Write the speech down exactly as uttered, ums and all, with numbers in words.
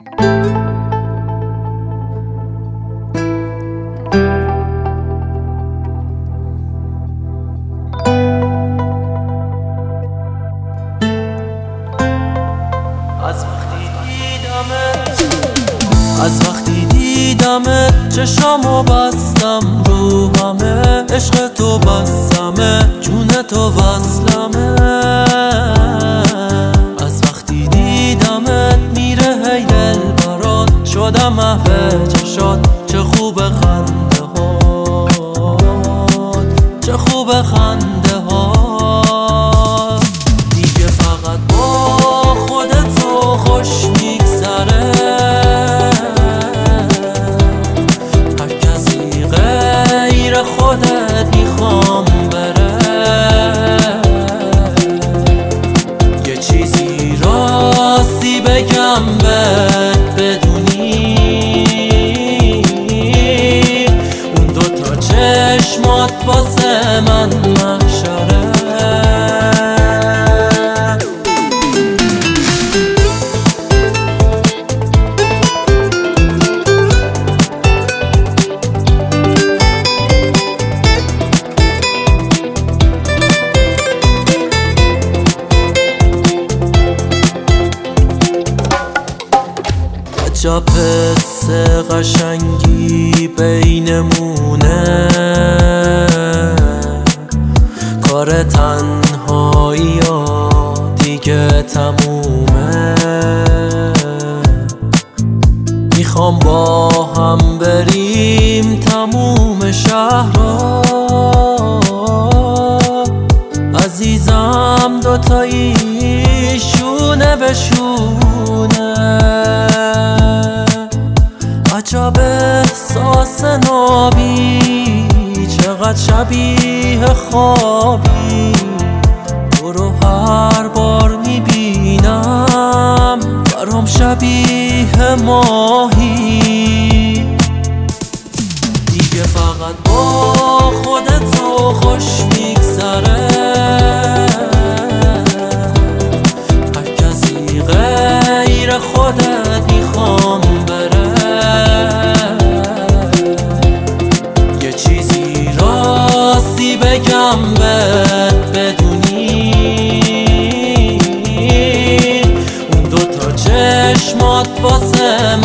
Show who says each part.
Speaker 1: از وقتی دیدمت چشامو بستم، رو همه عشق تو بستمه، جون تو وصلمه. از وقتی دیدمت میره هی دل برات، شدم محو چشات، چه خوب خنده هات، چه خوب خنده هات. دیگه فقط با خودت تو خوش میگذره، خودت میخوام بره. یه چیزی راستی بگم بهت بدونی، اون دوتا چشمات واسه من محشره. عجب حس قشنگی بینمونه، کار تنهایی ها دیگه تمومه. میخوام با هم بریم تموم شهرها، عزیزم دوتایی شونه به شونه. عجب احساس نابی، چقدر شبیه خوابی، تو رو هر بار میبینم برام شبیه ماهی. دیگه فقط با خودت تو خوش میگذره، هر کسی غیر خودت میخوام بره. بگم بهت بدونی، اون دوتا چشمات واسه